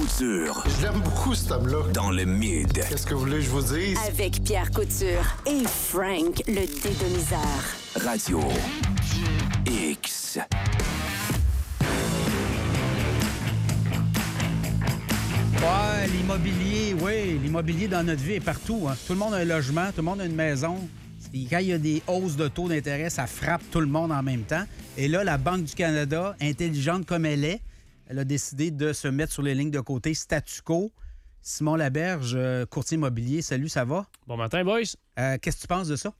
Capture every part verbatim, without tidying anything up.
Couture. Je l'aime beaucoup, cet homme-là. Dans le mid. Qu'est-ce que vous voulez que je vous dise? Avec Pierre Couture et Frank, le dédomiseur. Radio X. Ouais, l'immobilier, oui, l'immobilier dans notre vie est partout. Hein. Tout le monde a un logement, tout le monde a une maison. Et quand il y a des hausses de taux d'intérêt, ça frappe tout le monde en même temps. Et là, la Banque du Canada, intelligente comme elle est, elle a décidé de se mettre sur les lignes de côté statu quo. Simon Laberge, courtier immobilier, salut, ça va? Bon matin, boys. Euh, qu'est-ce que tu penses de ça?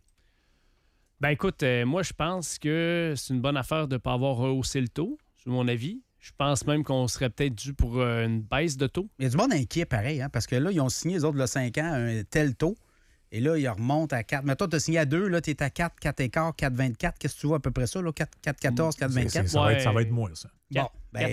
Ben écoute, euh, moi, je pense que c'est une bonne affaire de ne pas avoir rehaussé le taux, c'est mon avis. Je pense même qu'on serait peut-être dû pour euh, une baisse de taux. Il y a du monde inquiet, pareil, hein, parce que là, ils ont signé, les autres, il y a cinq ans, un tel taux. Et là, ils remontent à quatre. Mais toi, tu as signé à deux, là, tu es à quatre, quatre et quart, quatre vingt-quatre. Qu'est-ce que tu vois à peu près ça, là? quatre, quatre quatorze, quatre vingt-quatre? C'est, c'est, ça, ouais. va être, ça va être moins, ça. Bon, ben,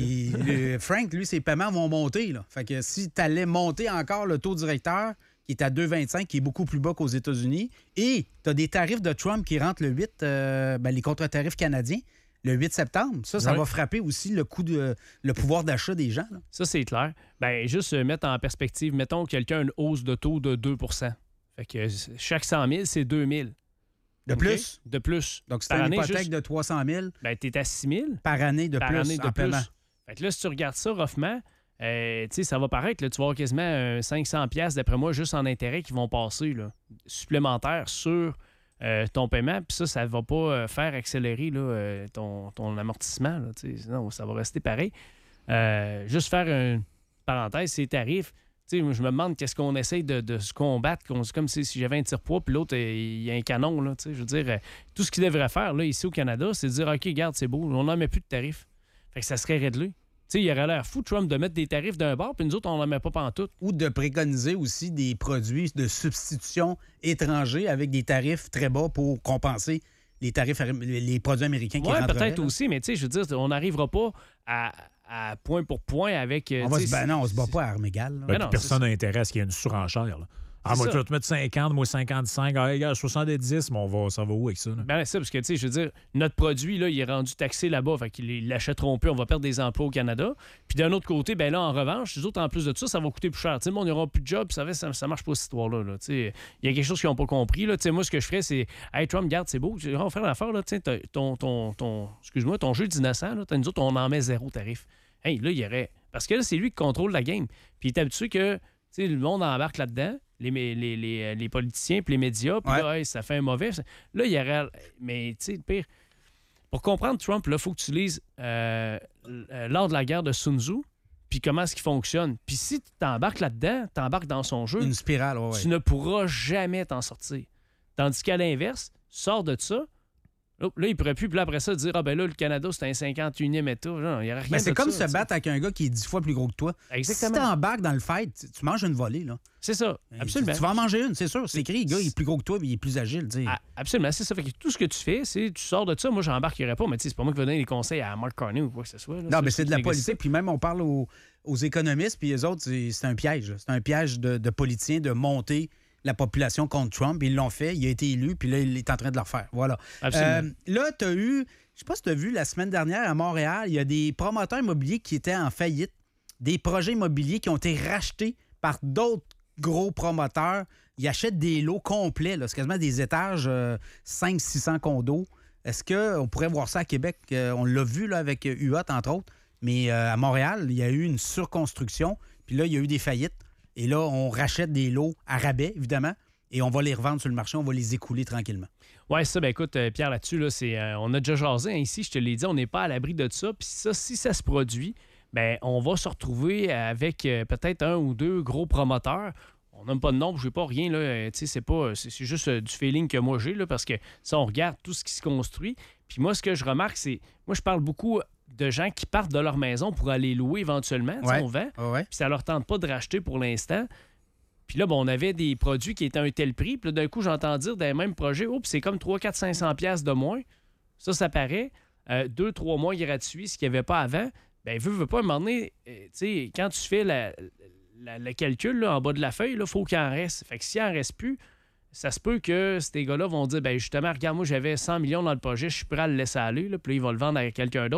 le Frank, lui, ses paiements vont monter, là. Fait que si tu allais monter encore le taux directeur, qui est à deux virgule vingt-cinq, qui est beaucoup plus bas qu'aux États-Unis, et tu as des tarifs de Trump qui rentrent le huit, euh, ben, les contre-tarifs canadiens, le huit septembre. Ça, ça ouais. va frapper aussi le coût de le pouvoir d'achat des gens, là. Ça, c'est clair. Ben juste euh, mettre en perspective, mettons que quelqu'un a une hausse de taux de deux pour cent. Fait que chaque cent mille, c'est deux mille. De Okay? plus? De plus. Donc, c'est Par une année, hypothèque juste, de trois cent mille ben, t'es à six mille par année de par plus année de en plus. paiement. Fait que là, si tu regardes ça roughement, euh, tu sais, ça va paraître, là, tu vas avoir quasiment euh, cinq cents piastres, d'après moi, juste en intérêt qui vont passer, là, supplémentaires sur euh, ton paiement. Puis ça, ça va pas euh, faire accélérer là, euh, ton, ton amortissement. Là, sinon, ça va rester pareil. Euh, juste faire une parenthèse, ces tarifs, tu sais, je me demande qu'est-ce qu'on essaye de, de se combattre. C'est comme si, si j'avais un tire-poids, puis l'autre, il y a un canon. Là, je veux dire, euh, tout ce qu'il devrait faire là, ici au Canada, c'est de dire, OK, regarde, c'est beau, on n'en met plus de tarifs. Fait que ça serait réglé. Tu sais, il aurait l'air fou, Trump, de mettre des tarifs d'un bord, puis nous autres, on n'en met pas pantoute. Ou de préconiser aussi des produits de substitution étrangers avec des tarifs très bas pour compenser les tarifs, les produits américains qui ouais, rentreraient. peut-être là. aussi, mais tu sais, je veux dire, on n'arrivera pas à, à point pour point avec... On va se, ben non, on se bat pas à armes égales. Ben, non, personne n'a intérêt à ce qu'il y ait une surenchère. Là. Ah, moi, tu vas te mettre cinquante, moi cinquante-cinq, ah, regarde, soixante-dix, mais on va, ça va où avec ça? Là? Ben, c'est ça, parce que, tu sais, je veux dire, notre produit, là, il est rendu taxé là-bas, fait qu'ils l'achèteront plus, on va perdre des emplois au Canada. Puis d'un autre côté, ben là, en revanche, les autres, en plus de ça, ça va coûter plus cher. Tu sais, on n'aura plus de job, ça, ça, ça marche pas, cette histoire-là. Là. Tu sais, il y a quelque chose qu'ils n'ont pas compris. Là. Tu sais, moi, ce que je ferais, c'est, hey, Trump, regarde, c'est beau, on va faire l'affaire, là, tu sais, ton, ton, ton, excuse-moi, ton jeu d'innocent, là, nous autres, on en met zéro tarif. Hey, là, il y aurait. Parce que là, c'est lui qui contrôle la game. Puis il est habitué que, tu sais, le monde embarque là-dedans. Les, les, les, les politiciens puis les médias, puis ouais. là, hey, ça fait un mauvais. Là, il y aurait... Mais, tu sais, le pire... Pour comprendre Trump, là, il faut que tu lises euh, l'art de la guerre de Sun Tzu, puis comment est-ce qu'il fonctionne. Puis si tu t'embarques là-dedans, tu embarques dans son jeu, une spirale, ouais, ouais. tu ne pourras jamais t'en sortir. Tandis qu'à l'inverse, sors de ça, là, il pourrait plus, puis là, après ça, dire « Ah ben là, le Canada, c'est un cinquante et unième État. » Non, il n'y aurait rien Mais c'est de comme ça, se battre avec un gars qui est dix fois plus gros que toi. Exactement. Si t'embarques dans le fight, tu, tu manges une volée, là. C'est ça, absolument. Tu, tu vas en manger une, c'est sûr. C'est écrit, le gars, il est plus gros que toi, mais il est plus agile, tu sais. Ah, absolument, c'est ça. Fait que tout ce que tu fais, c'est tu sors de ça. Moi, j'embarquerai pas, mais tu sais, c'est pas moi qui vais donner des conseils à Mark Carney ou quoi que ce soit. Là. Non, ça, mais c'est de la négocie. politique. Puis même, on parle aux, aux économistes, puis les autres, c'est, c'est un piège. C'est un piège de, de politiciens de monter la population contre Trump. Ils l'ont fait, il a été élu, puis là, il est en train de le refaire. Voilà. Absolument. Euh, là, tu as eu, je sais pas si tu as vu, la semaine dernière à Montréal, il y a des promoteurs immobiliers qui étaient en faillite, des projets immobiliers qui ont été rachetés par d'autres gros promoteurs. Ils achètent des lots complets, là. C'est quasiment des étages, euh, cinq cents six cents condos. Est-ce qu'on pourrait voir ça à Québec? Euh, on l'a vu là, avec U O T, entre autres. Mais euh, à Montréal, il y a eu une surconstruction. Puis là, il y a eu des faillites. Et là, on rachète des lots à rabais, évidemment, et on va les revendre sur le marché, on va les écouler tranquillement. Oui, ça, ben écoute, euh, Pierre, là-dessus, là, c'est, euh, on a déjà jasé hein, ici, je te l'ai dit, on n'est pas à l'abri de ça. Puis ça, si ça se produit, ben on va se retrouver avec euh, peut-être un ou deux gros promoteurs. On n'a pas de nom, je n'ai pas rien, là. Euh, c'est, pas, c'est, c'est juste euh, du feeling que moi j'ai, là, parce que ça, on regarde tout ce qui se construit. Puis moi, ce que je remarque, c'est, moi, je parle beaucoup de gens qui partent de leur maison pour aller louer éventuellement, ouais. On vend, ouais. Puis ça leur tente pas de racheter pour l'instant. Puis là, bon, on avait des produits qui étaient à un tel prix. Puis là, d'un coup, j'entends dire dans les mêmes projets, oh, puis c'est comme trois, quatre, cinq cents piastres de moins. Ça, ça paraît. Euh, deux, trois mois gratuits, ce qu'il n'y avait pas avant. Bien, veut, veut pas, à un moment donné, euh, tu sais, quand tu fais la, la, le calcul là, en bas de la feuille, il faut qu'il en reste. Fait que s'il en reste plus, ça se peut que ces gars-là vont dire, bien, justement, regarde, moi, j'avais cent millions dans le projet, je suis prêt à le laisser aller. Là, puis là, ils vont le vendre à quelqu'un d'autre.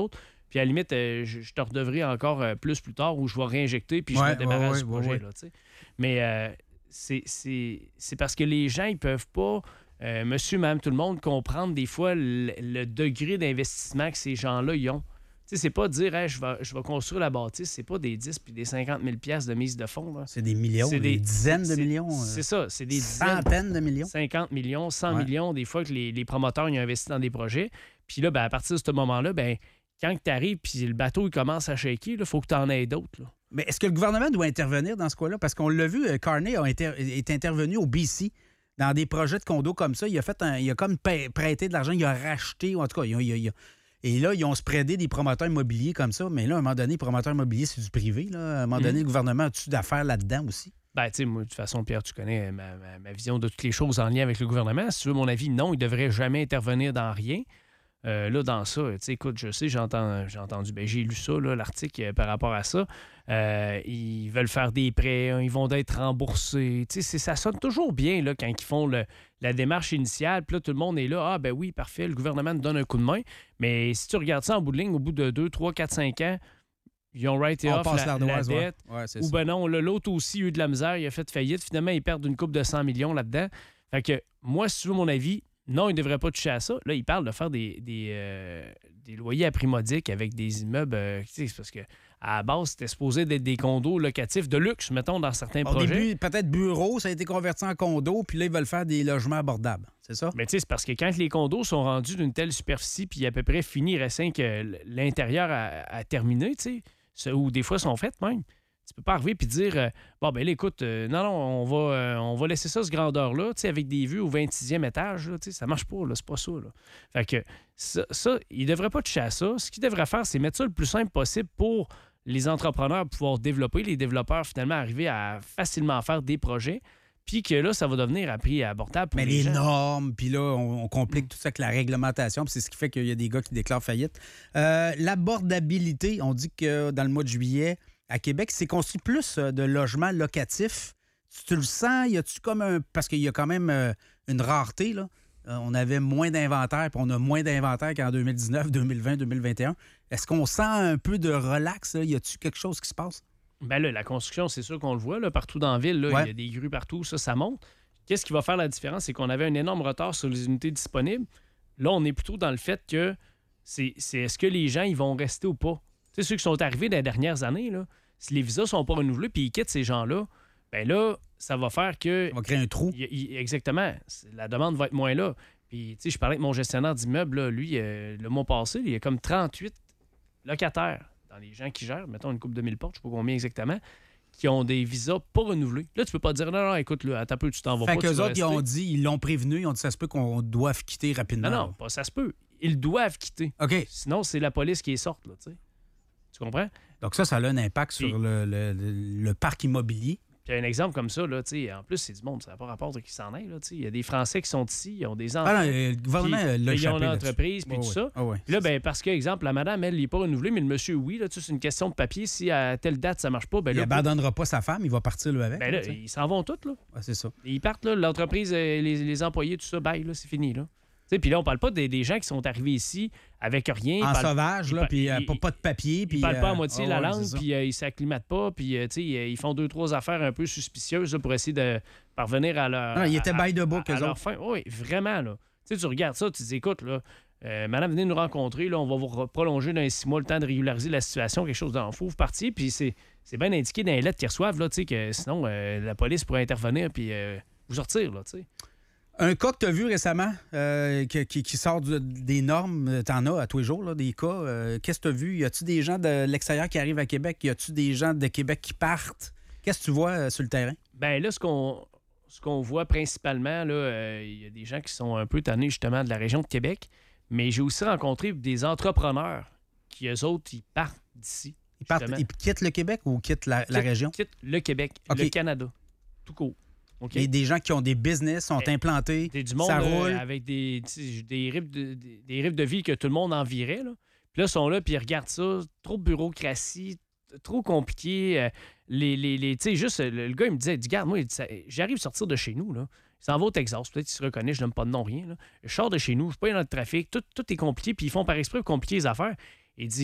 Puis à la limite, euh, je, je te redevrai encore euh, plus plus tard où je vais réinjecter puis je Ouais, me débarrasse ouais, du ouais, projet. ouais. Là, tu sais. Mais euh, c'est, c'est, c'est parce que les gens, ils peuvent pas, euh, monsieur, madame, tout le monde, comprendre des fois le, le degré d'investissement que ces gens-là ils ont. Tu sais, c'est pas dire hey, je, vais, je vais construire la bâtisse, c'est pas des dix puis des cinquante mille piastres de mise de fonds. Là. C'est des millions, C'est des, des- dizaines de c'est- millions. euh, C'est ça, c'est des dizaines, centaines de millions. cinquante millions, cent Ouais. millions, des fois que les, les promoteurs ils ont investi dans des projets. Puis là, ben, à partir de ce moment-là, ben, quand tu arrives puis le bateau il commence à shaker, il faut que tu en aies d'autres. Là. Mais est-ce que le gouvernement doit intervenir dans ce cas-là? Parce qu'on l'a vu, euh, Carney a inter- est intervenu au B C dans des projets de condos comme ça. Il a fait un, il a comme pa- prêté de l'argent, il a racheté, ou en tout cas, il a- il a- il a- et là, ils ont spreadé des promoteurs immobiliers comme ça. Mais là, à un moment donné, les promoteurs immobiliers, c'est du privé. Là. À un moment donné, Mhm. le gouvernement a-tu d'affaires là-dedans aussi? Ben, tu sais, moi, de toute façon, Pierre, tu connais ma, ma- ma vision de toutes les choses en lien avec le gouvernement. Si tu veux mon avis, non, il ne devrait jamais intervenir dans rien. Euh, là, dans ça, tu sais, écoute, je sais, j'entends, j'ai entendu, ben, j'ai lu ça, là, l'article euh, par rapport à ça. Euh, ils veulent faire des prêts, hein, ils vont être remboursés. Tu sais, c'est- ça sonne toujours bien là, quand ils font le- la démarche initiale. Puis là, tout le monde est là. Ah, ben oui, parfait, le gouvernement nous donne un coup de main. Mais si tu regardes ça en bout de ligne, au bout de deux, trois, quatre, cinq ans, ils ont write On off passe la, la l'ardoise, ouais. dette. Ouais, c'est Ou ça. ben non, là, l'autre aussi a eu de la misère, il a fait faillite. Finalement, ils perdent une coupe de cent millions là-dedans. Fait que moi, si tu veux mon avis, non, ils ne devraient pas toucher à ça. Là, ils parlent de faire des, des, euh, des loyers à prix modique avec des immeubles. euh, tu sais, c'est parce que à la base, c'était supposé d'être des condos locatifs de luxe, mettons, dans certains Au projets. début, peut-être bureau, ça a été converti en condo, puis là, ils veulent faire des logements abordables. C'est ça? Mais tu sais, c'est parce que quand les condos sont rendus d'une telle superficie, puis à peu près fini, il reste rien que l'intérieur à, à terminer, tu sais, ça- ou des fois sont faites même. Tu peux pas arriver puis dire euh, bon ben là, écoute, euh, non, non, on va, euh, on va laisser ça ce grandeur-là, tu sais, avec des vues au vingt-sixième étage, là, tu sais, ça marche pas, là, c'est pas ça. Là. Fait que ça, ça, il devrait pas toucher à ça. Ce qu'il devrait faire, c'est mettre ça le plus simple possible pour les entrepreneurs pouvoir développer, les développeurs finalement arriver à facilement faire des projets, puis que là, ça va devenir à prix abordable pour Mais les les gens. normes, puis là, on, on complique tout ça avec la réglementation, puis c'est ce qui fait qu'il y a des gars qui déclarent faillite. Euh, L'abordabilité, on dit que dans le mois de juillet, à Québec, c'est construit plus euh, de logements locatifs. Tu, tu le sens? Y a-tu comme un. Parce qu'il y a quand même euh, une rareté, là. Euh, on avait moins d'inventaire, puis on a moins d'inventaire qu'en deux mille dix-neuf, deux mille vingt, deux mille vingt et un. Est-ce qu'on sent un peu de relax? Là? Y a-tu quelque chose qui se passe? Ben là, la construction, c'est sûr qu'on le voit, là, partout dans la ville, là, il Ouais. y a des grues partout, ça, ça monte. Qu'est-ce qui va faire la différence? C'est qu'on avait un énorme retard sur les unités disponibles. Là, on est plutôt dans le fait que c'est, c'est est-ce que les gens ils vont rester ou pas? Tu sais, ceux qui sont arrivés dans les dernières années, là, si les visas sont pas renouvelés puis ils quittent ces gens-là, ben là, ça va faire que... Ça va créer un trou. il- il- exactement. C'est- La demande va être moins là. Puis, tu sais, je parlais avec mon gestionnaire d'immeuble, là, lui, euh, le mois passé, il y a comme trente-huit locataires dans les gens qui gèrent, mettons une couple de mille portes, je sais pas combien exactement, qui ont des visas pas renouvelés. Là, tu peux pas dire, non, non, écoute, là, attends un peu, tu t'en vas Fait pas. tu qu'eux vas autres, ils rester. ont dit, ils l'ont prévenu, ils ont dit, ça se peut qu'on doive quitter rapidement. Non, non, pas, ça se peut. Ils doivent quitter. OK. Sinon, c'est la police qui les sorte, là, tu sais. Tu comprends? Donc ça, ça a un impact Puis- sur le, le- le- le parc immobilier. Puis un exemple comme ça, là, tu sais, en plus, c'est du monde, ça n'a pas rapport qu'ils s'en aillent, là, tu sais. Il y a des Français qui sont ici, ils ont des enfants. Ah non, le gouvernement puis l'a ils ont échappé une là-dessus. entreprise, puis Ouais, tout ouais. ça. Ah ouais. Puis là, ben, parce que, exemple, la madame, elle, il n'est pas renouvelé, mais le monsieur, oui, là, tu sais, c'est une question de papier. Si à telle date, ça marche pas, ben Il là, abandonnera pas sa femme, il va partir lui avec. ben là, là, tu sais. ils s'en vont tous, là. Ouais, c'est ça. Ils partent, là, l'entreprise, euh, les, les employés, tout ça, bye, là, c'est fini, là. Tu sais, puis là, on parle pas des, des gens qui sont arrivés ici avec rien. En ils parlent- sauvage, ils là, par- puis euh, ils- pas, pas de papier. Ils puis parlent pas à euh, moitié ah la ouais, langue, c'est ça. puis euh, ils s'acclimatent pas, puis euh, tu sais, ils font deux, trois affaires un peu suspicieuses là, pour essayer de parvenir à leur. Non, ils étaient à- by the book, à- à eux leur autres. fin. Oui, vraiment, là. Tu sais, tu regardes ça, tu te dis, écoute, là, euh, madame, venez nous rencontrer, là, on va vous re- prolonger dans les six mois le temps de régulariser la situation, quelque chose d'en fou, vous partiez, puis c'est, c'est bien indiqué dans les lettres qu'ils reçoivent, là, tu sais, que sinon, euh, la police pourrait intervenir, puis euh, vous sortir, là, tu sais. Un cas que tu as vu récemment euh, qui, qui- qui sort du- des normes, tu en as à tous les jours, là, des cas. euh, Qu'est-ce que tu as vu? Y a-tu des gens de l'extérieur qui arrivent à Québec? Y a-tu des gens de Québec qui partent? Qu'est-ce que tu vois euh, sur le terrain? Ben là, ce qu'on ce qu'on voit principalement, là, euh, il y a des gens qui sont un peu tannés justement de la région de Québec, mais j'ai aussi rencontré des entrepreneurs qui, eux autres, ils partent d'ici. Ils, partent, justement. ils quittent le Québec ou quittent la, la Quittent- région? quittent le Québec, OK. le Canada, tout court. OK? Et des gens qui ont des business, sont Eh, implantés, T'es du monde ça euh, roule. avec des, tu sais, des, rythmes de, des, des rythmes de vie que tout le monde envirait. Là. Puis là, ils sont là, puis ils regardent ça. Trop de bureaucratie, t- trop compliqué. euh, les, les, les- tu sais, juste, le, le gars, il me disait, regarde, moi, il dit, ça- j'arrive à sortir de chez nous. Là. Il s'en va au Texas. Peut-être qu'il se reconnaît, je n'aime pas de nom, rien. Là. Je sors de chez nous, je suis pas dans le trafic. Tout, tout est compliqué, puis ils font par exprès pour compliquer les affaires. Il dit,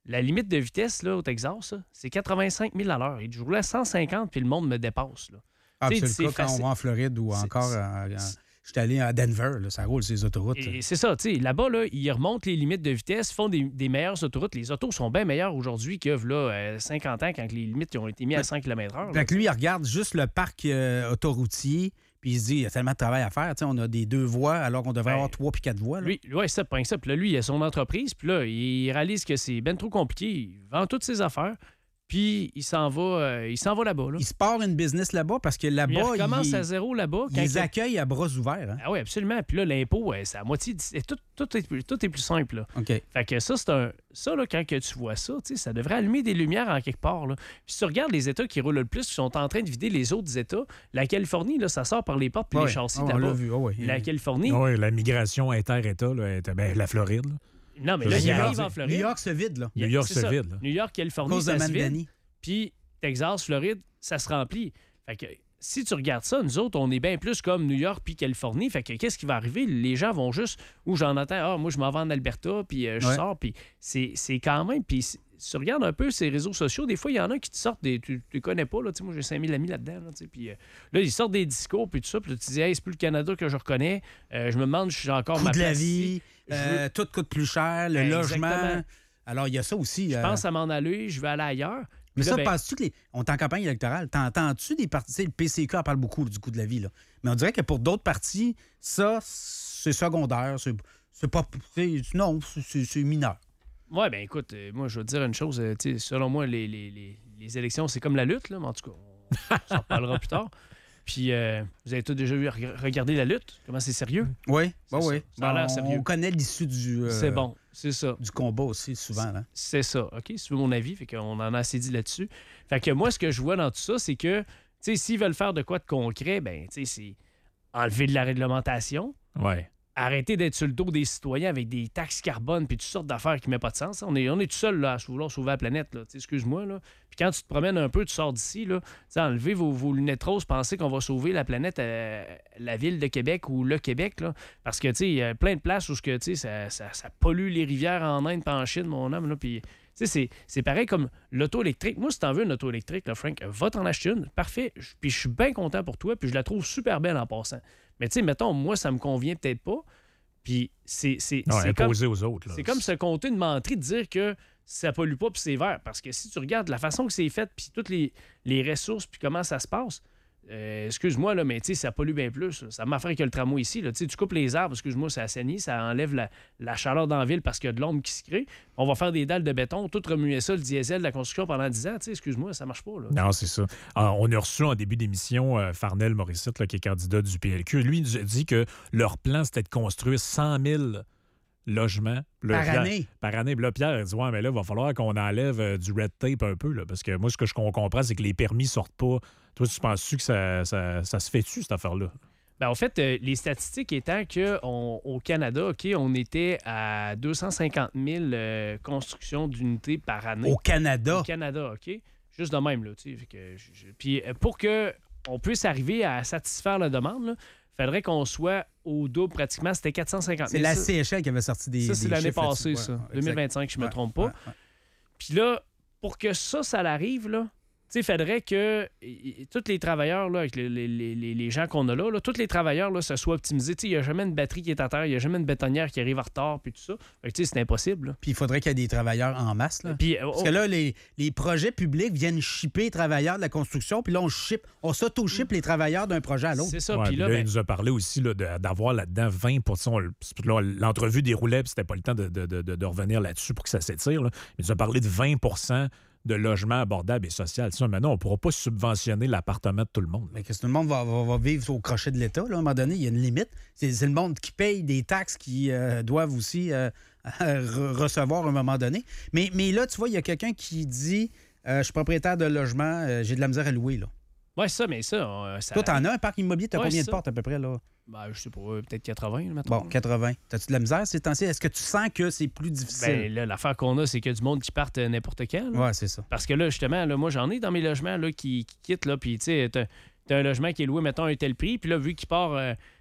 la limite de vitesse là, au Texas, là, c'est quatre-vingt-cinq mille à l'heure. Et je roulais à cent cinquante, puis le monde me dépasse. Là. Ah, Tu sais, c'est le cas quand facile. on va en Floride ou C'est- encore... c'est- en- en- J'étais allé à Denver, là, ça roule ces autoroutes. Et c'est ça, tu sais, là-bas, là, ils remontent les limites de vitesse, font des, des meilleures autoroutes. Les autos sont bien meilleures aujourd'hui que là, euh, cinquante ans, quand les limites ont été mises à cent kilomètres heure. Fait que lui, il regarde juste le parc euh, autoroutier, puis il se dit, il y a tellement de travail à faire. Tu sais, on a des deux voies alors qu'on devrait Ben, avoir trois puis quatre voies. Là. Lui, ouais, c'est ça, pas ça. Puis là, lui, il a son entreprise, puis là, il réalise que c'est bien trop compliqué. Il vend toutes ses affaires, puis il s'en va, euh, il s'en va là-bas. Là. Il se part une business là-bas parce que Lui, il là-bas, recommence il, à zéro là-bas. il quand les il- accueille à bras ouverts. Hein? Ah oui, absolument. Puis là, l'impôt, ouais, c'est à moitié. c'est- Tout, tout, est, plus- tout est plus simple. Là. OK. Fait que ça, c'est un. Ça, là, quand que tu vois ça, tu sais, ça devrait allumer des lumières en quelque part. Là. Puis si tu regardes les États qui roulent le plus, qui sont en train de vider les autres États, la Californie, là, ça sort par les portes puis Ouais, les châssis on là-bas. l'a vu. Ah ouais. La Californie. Oui, la migration inter-État, là, était- ben, la Floride. là. Non, mais Là, là, New il York, arrive en New Floride. York se vide, là. New York C'est se ça. vide. là. New York, À Californie, cause de ça se vide. Mandani. Puis Texas, Floride, ça se remplit. Fait que si tu regardes ça, nous autres, on est bien plus comme New York puis Californie. Fait que qu'est-ce qui va arriver? Les gens vont juste, ou j'en entends, ah, moi, je m'en vais en Alberta, puis euh, je Ouais. sors, puis c'est, c'est quand même. Puis si tu regardes un peu ces réseaux sociaux, des fois, il y en a qui te sortent des. Tu ne connais pas, là, tu sais, moi, j'ai cinq mille amis là-dedans, là, tu sais, puis euh, là, ils sortent des discours, puis tout ça, puis là, tu dis, hey, c'est plus le Canada que je reconnais. Euh, je me demande, je suis encore Coût ma de la place vie, ici. Je euh, tout coûte plus cher, le Ben, logement. exactement. Alors, il y a ça aussi. Je euh, pense à m'en aller, je vais aller ailleurs. Mais Puis ça, là, ben, penses-tu que les. On est en campagne électorale. T'entends-tu des partis. Tu sais, le P C Q en parle beaucoup du coût de la vie, là. Mais on dirait que pour d'autres partis, ça, c'est secondaire. C'est c'est pas. c'est- Non, c'est c'est mineur. ouais, ben écoute, euh, moi, je veux te dire une chose. euh, tu sais, selon moi, les, les, les, les élections, c'est comme la lutte, là, mais en tout cas, on s'en reparlera plus tard. Puis, euh, vous avez tous déjà vu reg- regarder la lutte? Comment c'est sérieux? Oui, C'est oui, ça. oui. Ça a l'air On- sérieux. On connaît l'issue du. euh, C'est bon, c'est ça. Du combat aussi, souvent. Là. C'est ça, OK? Si tu veux mon avis, fait qu'on en a assez dit là-dessus. Fait que moi, ce que je vois dans tout ça, c'est que, tu sais, s'ils veulent faire de quoi de concret, ben, tu sais, c'est enlever de la réglementation, Ouais. arrêter d'être sur le dos des citoyens avec des taxes carbone puis toutes sortes d'affaires qui ne mettent pas de sens. On est, on est tout seul là, à vouloir sauver la planète. Là. Tu sais, excuse-moi. Là. Puis quand tu te promènes un peu, tu sors d'ici, là, tu sais, enlevez vos, vos lunettes roses, pensez qu'on va sauver la planète, euh, la ville de Québec ou le Québec. Là. Parce que tu sais, il y a plein de places où ce que, tu sais, ça, ça, ça pollue les rivières en Inde et en Chine, mon homme. Là, puis, tu sais, c'est, c'est pareil comme l'auto électrique. Moi, si t'en veux une auto électrique, là, Frank, va t'en acheter une. Parfait. Je- Puis je suis bien content pour toi. Puis je la trouve super belle en passant. Mais tu sais, mettons, moi, ça me convient peut-être pas. Puis c'est, c'est, Non, c'est comme, imposé aux autres. là. c'est comme se compter une menterie de dire que ça pollue pas puis c'est vert. Parce que si tu regardes la façon que c'est fait puis toutes les, les ressources puis comment ça se passe, euh, excuse-moi, là, mais tu sais, ça pollue bien plus. là. Ça m'affecte que le tramway ici. Là. Tu sais, tu coupes les arbres, excuse-moi, ça assainit, ça enlève la, la chaleur dans la ville parce qu'il y a de l'ombre qui se crée. On va faire des dalles de béton, tout remuer ça, le diesel de la construction pendant dix ans. Tu sais, excuse-moi, ça marche pas. Là. Non, c'est ça. Ah, on a reçu en début d'émission euh, Farnell Morissette, là, qui est candidat du P L Q. Lui, il nous a dit que leur plan, c'était de construire cent mille logements. Là, Par Pierre- année. Par année. Puis là, Pierre a dit, ouais, mais là, il va falloir qu'on enlève euh, du red tape un peu. Là, parce que moi, ce que je qu'on comprend, c'est que les permis sortent pas. Toi, tu penses-tu que ça, ça, ça se fait-tu, cette affaire-là? Ben, en fait, euh, les statistiques étant qu'au Canada, OK, on était à deux cent cinquante mille euh, constructions d'unités par année. Au Canada. Au Canada, OK? Juste de même, là, tu sais. Fait que je- je- Puis euh, pour qu'on puisse arriver à satisfaire la demande, il faudrait qu'on soit au double pratiquement. C'était quatre cent cinquante C'est mille. la Ça, C H L qui avait sorti des. ça, c'est des l'année chiffres passée, là-dessus. ça. Ouais, deux mille vingt-cinq, je ne me ouais, trompe pas. ouais, ouais. Puis là, pour que ça, ça l'arrive, là, tu sais, il faudrait que y- y- tous les travailleurs, là, avec les, les- les- les gens qu'on a là, là, tous les travailleurs, là, ça soit optimisé. Tu sais, il n'y a jamais une batterie qui est à terre, il n'y a jamais une bétonnière qui arrive en retard, puis tout ça. Fait que, tu sais, c'est impossible. là. Puis il faudrait qu'il y ait des travailleurs en masse. Là. Puis, euh, Parce que là, les, les projets publics viennent shipper les travailleurs de la construction, puis là, on ship, on s'auto-ship les travailleurs d'un projet à l'autre. c'est ça. Ouais, Puis puis là, là, ben, il nous a parlé aussi là, de- d'avoir là-dedans vingt pour cent. Là, l'entrevue déroulait, puis c'était pas le temps de, de- de- de revenir là-dessus pour que ça s'étire. là. Il nous a parlé de vingt pour cent de logements abordables et sociaux. Ça, maintenant, on ne pourra pas subventionner l'appartement de tout le monde. là. Mais qu'est-ce que tout le monde va, va- va vivre au crochet de l'État? Là, à un moment donné, il y a une limite. C'est, c'est le monde qui paye des taxes qui euh, doivent aussi euh, re- recevoir à un moment donné. Mais, mais là, tu vois, il y a quelqu'un qui dit euh, je suis propriétaire de logement, euh, j'ai de la misère à louer. Là. ouais, ça, mais ça. euh, ça Toi, t'en as un parc immobilier, t'as Ouais, combien de ça. portes à peu près? Là? ben, je sais pas, euh, peut-être quatre-vingts, là, mettons. Bon, quatre-vingts. T'as-tu de la misère ces temps-ci? Est-ce que tu sens que c'est plus difficile? Ben, là, l'affaire qu'on a, c'est qu'il y a du monde qui parte euh, n'importe quand. là. Ouais, c'est ça. Parce que là, justement, là, moi, j'en ai dans mes logements là, qui, qui quittent, là, puis tu sais, t'as, t'as un logement qui est loué, mettons, un tel prix, puis là, vu qu'il part, euh, tu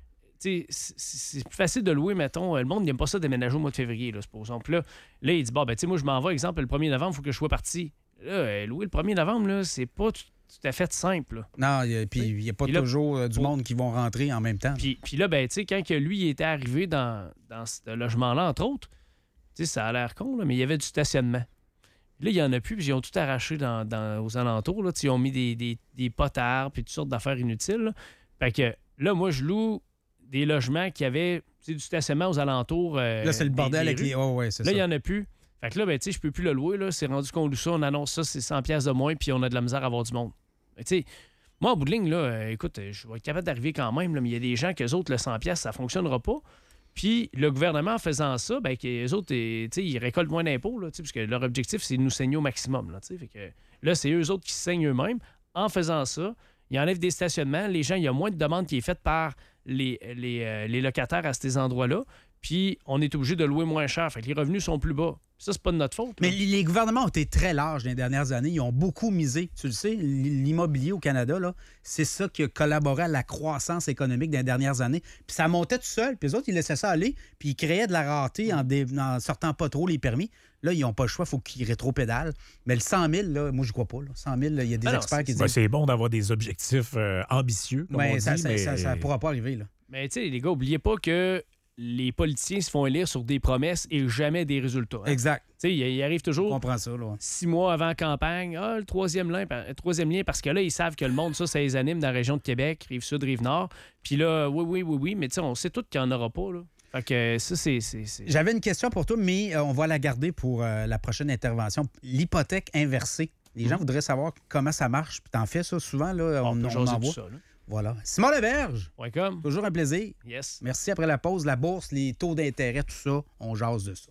sais, c'est c'est plus facile de louer, mettons. Le monde n'aime pas ça déménager au mois de février, là, supposons. Puis là, là, il dit, bon, ben, tu sais, moi, je m'en vais, exemple, le premier novembre, il faut que je sois parti. Là, euh, louer le premier novembre, là, c'est pas tout, tout à fait simple, là. Non, y a- puis il n'y a pas Puis là, toujours euh, du pour- monde qui vont rentrer en même temps. Puis, puis là, ben, tu sais, quand que lui il était arrivé dans, dans ce logement-là, entre autres, tu sais, ça a l'air con, là, mais il y avait du stationnement. Là, il n'y en a plus, puis ils ont tout arraché dans, dans- aux alentours. Là. Tu sais, Ils ont mis des, des, des potards, puis toutes sortes d'affaires inutiles. Là. Fait que là, moi, je loue des logements qui avaient tu sais, du stationnement aux alentours. euh, Là, c'est le des- bordel des avec rues. les. Oh, ouais, c'est Là, ça. il n'y en a plus. Fait que là, ben, tu sais, je peux plus le louer. Là. C'est rendu qu'on loue ça, on annonce ça, c'est cent piastres de moins, puis on a de la misère à avoir du monde. Mais tu sais, moi, en bout de ligne, là, euh, écoute, euh, je vais être capable d'arriver quand même, là, mais il y a des gens qu'eux autres, le cent piastres, ça ne fonctionnera pas. Puis le gouvernement, en faisant ça, ben, qu'eux autres, eh, tu sais, ils récoltent moins d'impôts, là, tu sais, parce que leur objectif, c'est de nous saigner au maximum. Là, tu sais. Fait que là, c'est eux autres qui se saignent eux-mêmes. En faisant ça, ils enlèvent des stationnements. Les gens, il y a moins de demandes qui est faite par les, les, euh, les locataires à ces endroits-là. Puis on est obligé de louer moins cher. Fait que les revenus sont plus bas. Ça, c'est pas de notre faute. là. Mais les les gouvernements ont été très larges dans les dernières années. Ils ont beaucoup misé. Tu le sais, l'immobilier au Canada, là, c'est ça qui a collaboré à la croissance économique dans les dernières années. Puis ça montait tout seul. Puis les autres, ils laissaient ça aller. Puis ils créaient de la rareté en, dé- en sortant pas trop les permis. Là, ils n'ont pas le choix. Il faut qu'ils rétropédalent. Mais le cent mille, là, moi, je crois pas. Là. cent mille, il y a des Ah non, experts qui Ben, disent c'est bon d'avoir des objectifs euh, ambitieux, comme ouais, on ça dit, ne mais... ça, ça pourra pas arriver. Là. Mais tu sais, les gars, oubliez pas que les politiciens se font élire sur des promesses et jamais des résultats. hein. Exact. Tu sais, il il arrive On toujours comprend ça. Là. six mois avant la campagne. Ah, le troisième lien, le troisième lien, parce que là, ils savent que le monde, ça, ça les anime dans la région de Québec, Rive-Sud, Rive-Nord. Puis là, oui, oui, oui, oui, mais tu sais, on sait tous qu'il n'y en aura pas, là. Fait que euh, ça, c'est... c'est- c'est- J'avais une question pour toi, mais euh, on va la garder pour euh, la prochaine intervention. L'hypothèque inversée. Les gens voudraient savoir comment ça marche. Puis t'en fais ça souvent, là, On on, peut on jaser en tout voit. ça, là. Voilà. Simon Leberge, Ouais, comme. toujours un plaisir. Yes. Merci. Après la pause, la bourse, les taux d'intérêt, tout ça, on jase de ça.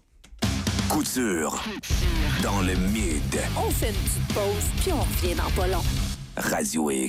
Couture. Dans le mid. On fait une petite pause, puis on revient dans pas long. Radio X.